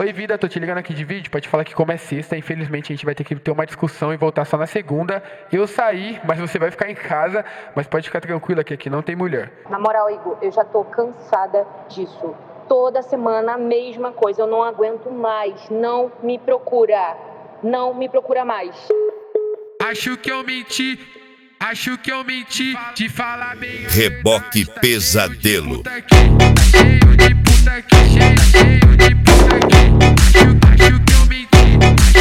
Oi, vida, tô te ligando aqui de vídeo pra te falar que como é sexta, infelizmente a gente vai ter que ter uma discussão e voltar só na segunda. Eu saí, mas você vai ficar em casa, mas pode ficar tranquila que aqui não tem mulher. Na moral, Igor, eu já tô cansada disso. Toda semana a mesma coisa, eu não aguento mais. Não me procura. Não me procura mais. Acho que eu menti, de falar bem. Reboque Pesadelo. Cheio de puta aqui, cheio de puta aqui. Acho que eu menti,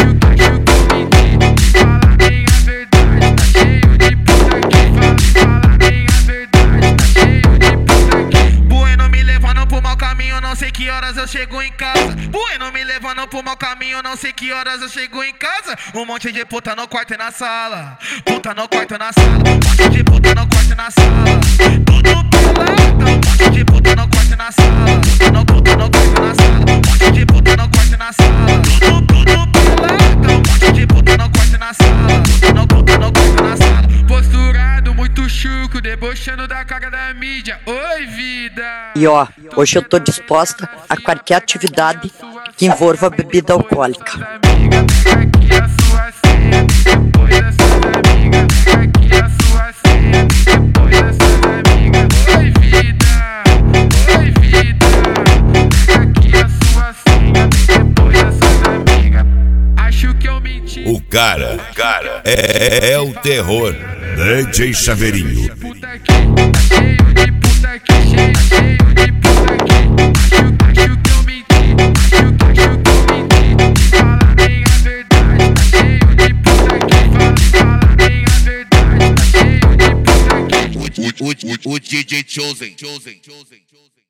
de falar bem a verdade. Tá cheio de puta aqui, fala bem a verdade. Tá cheio de puta aqui. Bueno me levando pro mau caminho, não sei que horas eu chego em casa. Bueno me levando pro mau caminho, não sei que horas eu chego em casa. Um monte de puta no quarto e na sala. Puta no quarto e na sala. Um monte de puta no quarto e na sala. Tudo pelado. Um monte de puta no quarto e na sala. Puta no quarto e na sala. Um monte de puta no quarto e na sala. Tudo pelado. Um monte de puta no quarto e na sala. Puta no quarto e na sala. Posturado, muito chuco, debochando da cara da mídia. Oi, vida! E ó, hoje eu tô disposta a qualquer atividade que envolva bebida alcoólica. Aqui a sua senha, depois dessas amigas. Aqui a sua senha, depois dessas amigas. Oi, vida! Aqui a sua senha, depois dessas amigas. Acho que eu menti. O cara é o terror. DJ Chaveirinho. Puta aqui, tá cheio de puta aqui, cheio de puta aqui. Acho que eu menti, de falar bem a verdade. Tá cheio de puta aqui, fala bem a verdade. Tá cheio de puta aqui. O DJ Chosen.